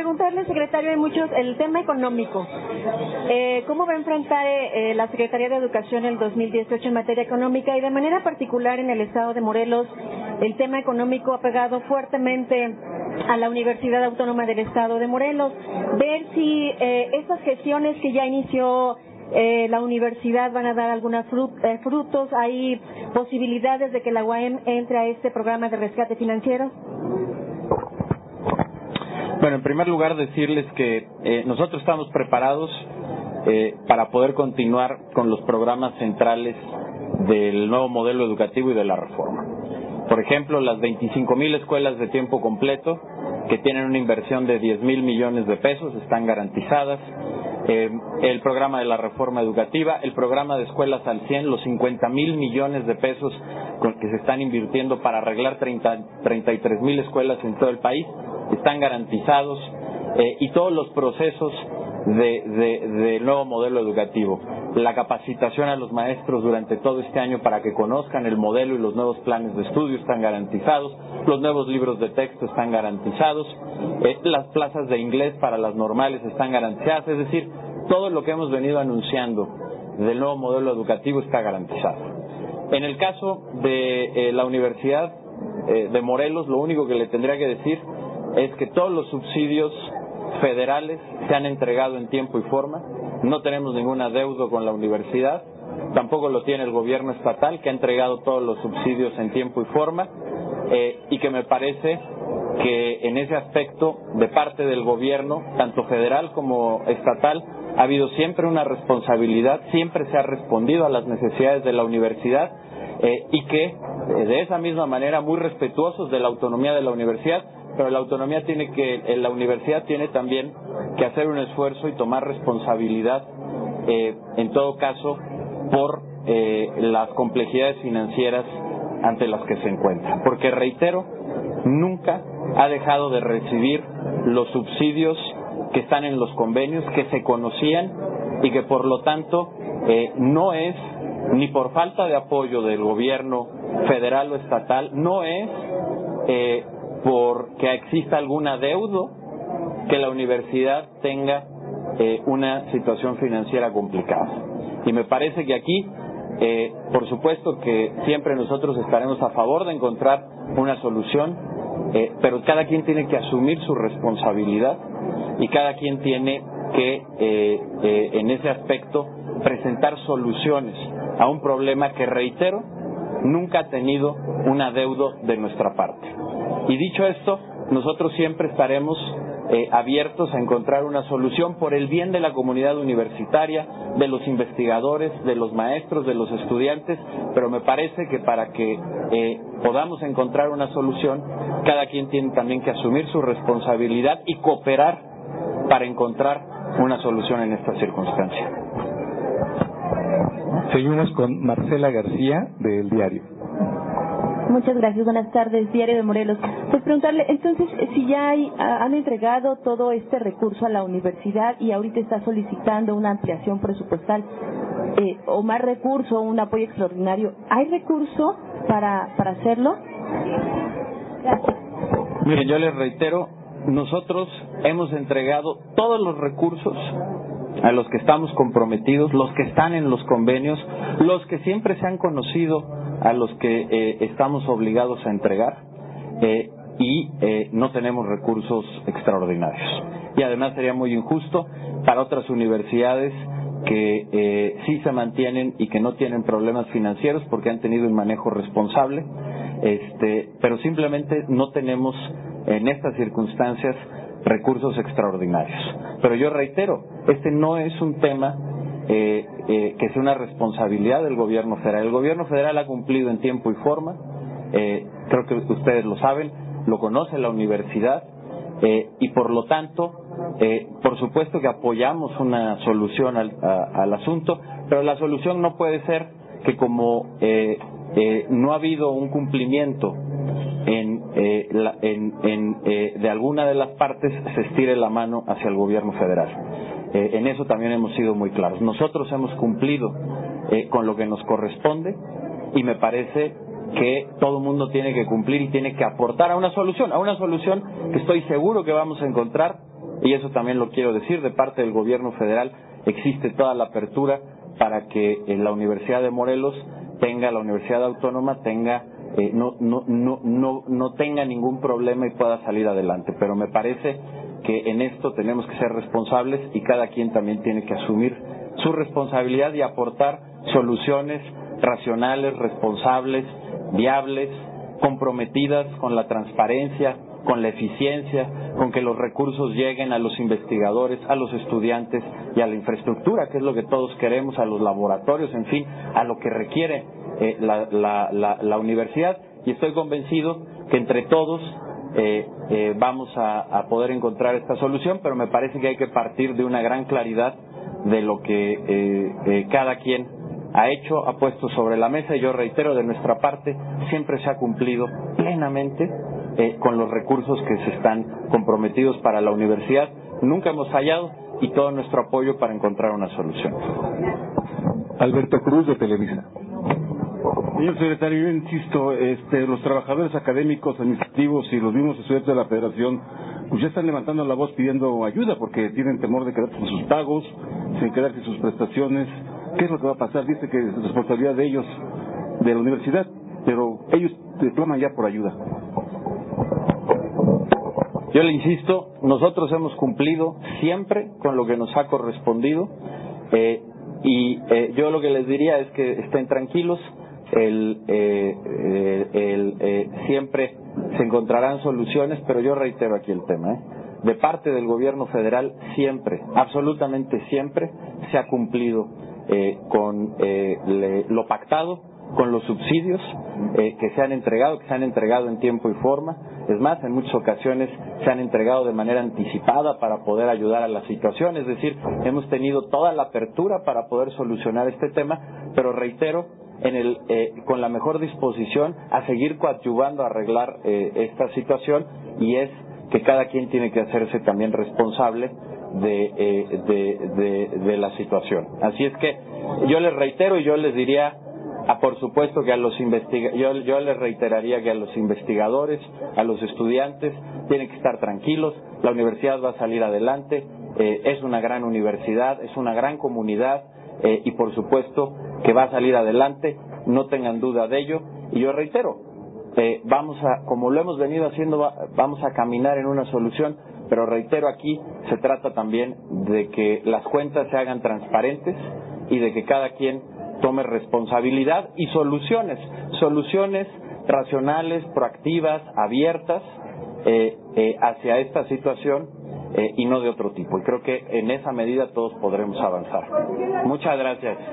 preguntarle, secretario, hay muchos, el tema económico. ¿Cómo va a enfrentar la Secretaría de Educación el 2018 en materia económica y de manera particular en el estado de Morelos? El tema económico ha pegado fuertemente a la Universidad Autónoma del Estado de Morelos. Ver si estas gestiones que ya inició la universidad van a dar algunos frutos. ¿Hay posibilidades de que la UAM entre a este programa de rescate financiero? Bueno, en primer lugar decirles que nosotros estamos preparados para poder continuar con los programas centrales del nuevo modelo educativo y de la reforma. Por ejemplo, las 25,000 escuelas de tiempo completo que tienen una inversión de 10,000 millones de pesos están garantizadas. El programa de la reforma educativa, el programa de escuelas al 100, los 50,000 millones de pesos que se están invirtiendo para arreglar 33,000 escuelas en todo el país están garantizados, y todos los procesos del nuevo modelo educativo. La capacitación a los maestros durante todo este año para que conozcan el modelo y los nuevos planes de estudio están garantizados, los nuevos libros de texto están garantizados, las plazas de inglés para las normales están garantizadas, es decir, todo lo que hemos venido anunciando del nuevo modelo educativo está garantizado. En el caso de la Universidad de Morelos, lo único que le tendría que decir es que todos los subsidios federales se han entregado en tiempo y forma. No tenemos ningún adeudo con la universidad, tampoco lo tiene el gobierno estatal, que ha entregado todos los subsidios en tiempo y forma, y que me parece que en ese aspecto, de parte del gobierno, tanto federal como estatal, ha habido siempre una responsabilidad, siempre se ha respondido a las necesidades de la universidad, y que de esa misma manera, muy respetuosos de la autonomía de la universidad, pero la universidad tiene también que hacer un esfuerzo y tomar responsabilidad, en todo caso, por las complejidades financieras ante las que se encuentra. Porque, reitero, nunca ha dejado de recibir los subsidios que están en los convenios, que se conocían y que, por lo tanto, no es ni por falta de apoyo del gobierno federal o estatal, no es porque exista algún adeudo que la universidad tenga una situación financiera complicada. Y me parece que aquí, por supuesto que siempre nosotros estaremos a favor de encontrar una solución, pero cada quien tiene que asumir su responsabilidad y cada quien tiene que, en ese aspecto, presentar soluciones a un problema que, reitero, nunca ha tenido un adeudo de nuestra parte. Y dicho esto, nosotros siempre estaremos abiertos a encontrar una solución por el bien de la comunidad universitaria, de los investigadores, de los maestros, de los estudiantes, pero me parece que para que podamos encontrar una solución, cada quien tiene también que asumir su responsabilidad y cooperar para encontrar una solución en esta circunstancia. Seguimos con Marcela García, del Diario. Muchas gracias, buenas tardes, Diario de Morelos. Pues preguntarle, entonces, si ya han entregado todo este recurso a la universidad y ahorita está solicitando una ampliación presupuestal o más recurso, un apoyo extraordinario, ¿hay recurso para hacerlo? Gracias. Mire, yo les reitero, nosotros hemos entregado todos los recursos a los que estamos comprometidos, los que están en los convenios, los que siempre se han conocido, a los que estamos obligados a entregar, y no tenemos recursos extraordinarios. Y además sería muy injusto para otras universidades que sí se mantienen y que no tienen problemas financieros porque han tenido un manejo responsable, pero simplemente no tenemos en estas circunstancias recursos extraordinarios. Pero yo reitero, este no es un tema que sea una responsabilidad del gobierno federal. El gobierno federal ha cumplido en tiempo y forma, creo que ustedes lo saben, lo conoce la universidad, y por lo tanto, por supuesto que apoyamos una solución al asunto, pero la solución no puede ser que como no ha habido un cumplimiento de alguna de las partes, se estire la mano hacia el gobierno federal. En eso también hemos sido muy claros. Nosotros hemos cumplido con lo que nos corresponde y me parece que todo el mundo tiene que cumplir y tiene que aportar a una solución que estoy seguro que vamos a encontrar y eso también lo quiero decir, de parte del gobierno federal existe toda la apertura para que la Universidad de Morelos tenga, la Universidad Autónoma tenga, no tenga ningún problema y pueda salir adelante. Pero me parece que en esto tenemos que ser responsables y cada quien también tiene que asumir su responsabilidad y aportar soluciones racionales, responsables, viables, comprometidas con la transparencia, con la eficiencia, con que los recursos lleguen a los investigadores, a los estudiantes y a la infraestructura, que es lo que todos queremos, a los laboratorios, en fin, a lo que requiere la universidad. Y estoy convencido que entre todos vamos a poder encontrar esta solución, pero me parece que hay que partir de una gran claridad de lo que cada quien ha hecho, ha puesto sobre la mesa, y yo reitero, de nuestra parte siempre se ha cumplido plenamente con los recursos que se están comprometidos para la universidad. Nunca hemos fallado y todo nuestro apoyo para encontrar una solución. Alberto Cruz, de Televisa. Señor secretario, yo insisto, los trabajadores académicos, administrativos y los mismos estudiantes de la Federación pues ya están levantando la voz pidiendo ayuda porque tienen temor de quedarse sin sus pagos, sin quedarse sin sus prestaciones. ¿Qué es lo que va a pasar? Dice que es responsabilidad de ellos, de la universidad, pero ellos claman ya por ayuda. Yo le insisto, nosotros hemos cumplido siempre con lo que nos ha correspondido y yo lo que les diría es que estén tranquilos, siempre se encontrarán soluciones, pero yo reitero aquí el tema, de parte del gobierno federal siempre, absolutamente siempre, se ha cumplido con lo pactado, con los subsidios que se han entregado en tiempo y forma. Es más, en muchas ocasiones se han entregado de manera anticipada para poder ayudar a la situación. Es decir, hemos tenido toda la apertura para poder solucionar este tema, pero reitero, con la mejor disposición a seguir coadyuvando a arreglar esta situación, y es que cada quien tiene que hacerse también responsable de la situación. Así es que yo les reitero y yo les diría, por supuesto que yo les reiteraría que a los investigadores, a los estudiantes, tienen que estar tranquilos, la universidad va a salir adelante, es una gran universidad, es una gran comunidad y por supuesto que va a salir adelante, no tengan duda de ello. Y yo reitero, como lo hemos venido haciendo, vamos a caminar en una solución, pero reitero, aquí se trata también de que las cuentas se hagan transparentes y de que cada quien tome responsabilidad y soluciones racionales, proactivas, abiertas hacia esta situación y no de otro tipo. Y creo que en esa medida todos podremos avanzar. Muchas gracias.